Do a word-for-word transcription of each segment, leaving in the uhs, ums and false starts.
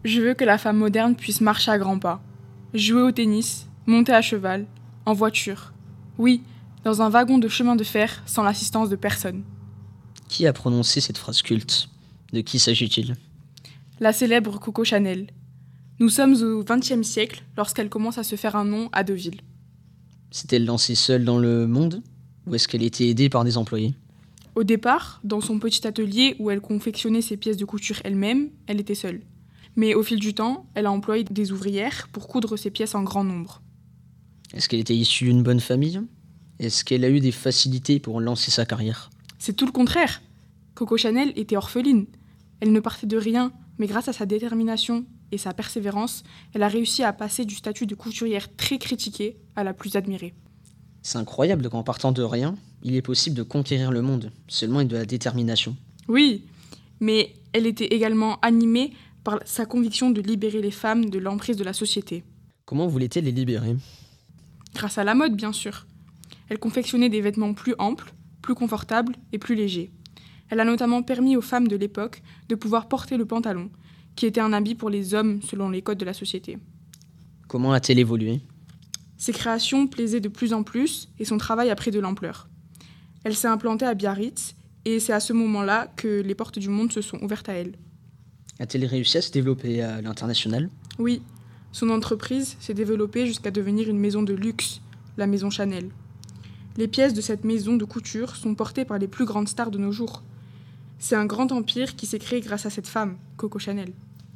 Je veux que la femme moderne puisse marcher à grands pas, jouer au tennis, monter à cheval, en voiture. Oui, dans un wagon de chemin de fer sans l'assistance de personne. Qui a prononcé cette phrase culte ? De qui s'agit-il ? La célèbre Coco Chanel. Nous sommes au vingtième siècle lorsqu'elle commence à se faire un nom à Deauville. S'est-elle lancée seule dans le monde ? Ou est-ce qu'elle était aidée par des employés ? Au départ, dans son petit atelier où elle confectionnait ses pièces de couture elle-même, elle était seule. Mais au fil du temps, elle a employé des ouvrières pour coudre ses pièces en grand nombre. Est-ce qu'elle était issue d'une bonne famille ? Est-ce qu'elle a eu des facilités pour lancer sa carrière ? C'est tout le contraire. Coco Chanel était orpheline. Elle ne partait de rien, mais grâce à sa détermination et sa persévérance, elle a réussi à passer du statut de couturière très critiquée à la plus admirée. C'est incroyable qu'en partant de rien, il est possible de conquérir le monde, seulement avec de la détermination. Oui, mais elle était également animée par sa conviction de libérer les femmes de l'emprise de la société. Comment voulait-elle les libérer ? Grâce à la mode, bien sûr. Elle confectionnait des vêtements plus amples, plus confortables et plus légers. Elle a notamment permis aux femmes de l'époque de pouvoir porter le pantalon, qui était un habit pour les hommes selon les codes de la société. Comment a-t-elle évolué ? Ses créations plaisaient de plus en plus et son travail a pris de l'ampleur. Elle s'est implantée à Biarritz et c'est à ce moment-là que les portes du monde se sont ouvertes à elle. A-t-elle réussi à se développer à l'international ? Oui, son entreprise s'est développée jusqu'à devenir une maison de luxe, la maison Chanel. Les pièces de cette maison de couture sont portées par les plus grandes stars de nos jours. C'est un grand empire qui s'est créé grâce à cette femme, Coco Chanel.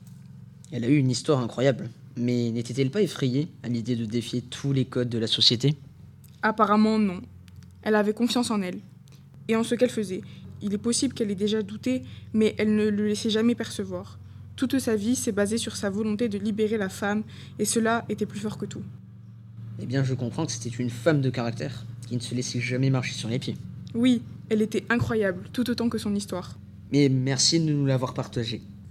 Elle a eu une histoire incroyable, mais n'était-elle pas effrayée à l'idée de défier tous les codes de la société ? Apparemment non. Elle avait confiance en elle et en ce qu'elle faisait. Il est possible qu'elle ait déjà douté, mais elle ne le laissait jamais percevoir. Toute sa vie s'est basée sur sa volonté de libérer la femme, et cela était plus fort que tout. Eh bien, je comprends que c'était une femme de caractère, qui ne se laissait jamais marcher sur les pieds. Oui, elle était incroyable, tout autant que son histoire. Mais merci de nous l'avoir partagé.